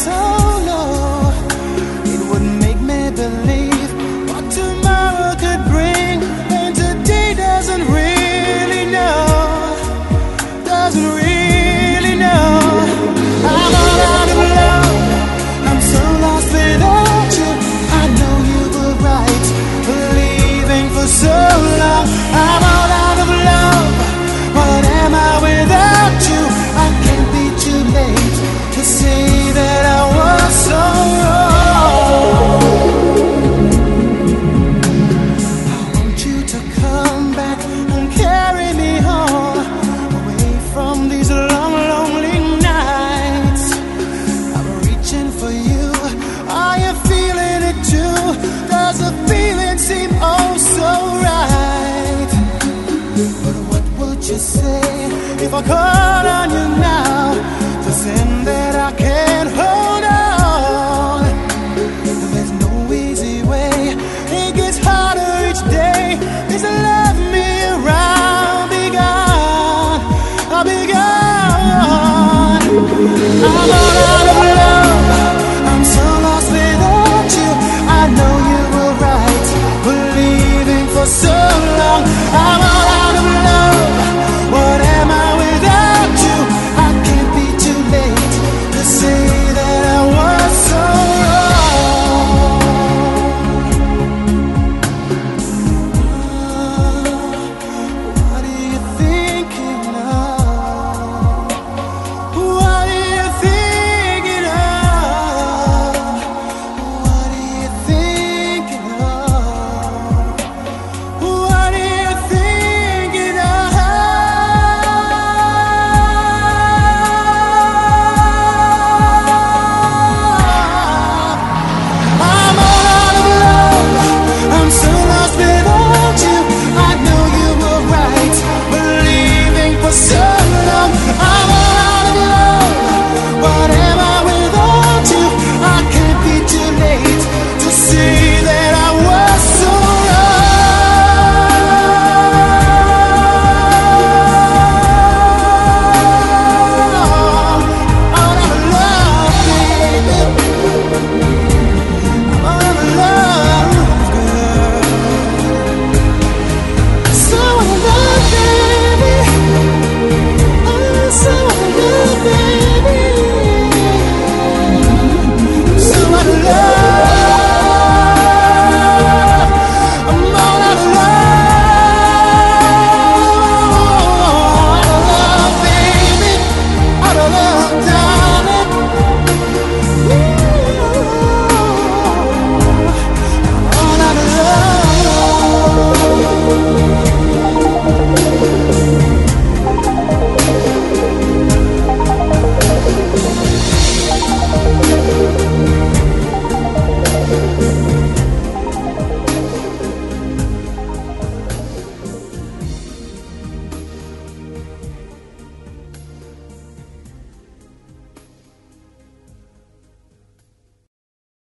so low, it would make me believe what tomorrow could bring, and today doesn't really know, doesn't really know. I'm all out of love, I'm so lost without you. I know you were right, believing for so long. I'm all out of love, what am I without you? I can't be too late to say that I was so wrong. I want you to come back and carry me home, away from these long, lonely nights. I'm reaching for you, are you feeling it too? Does the feeling seem oh so right? But what would you say if I called on you now, to sin that I can't hold on? There's no easy way, it gets harder each day. Please love me around, be gone, I'll be gone. I'm all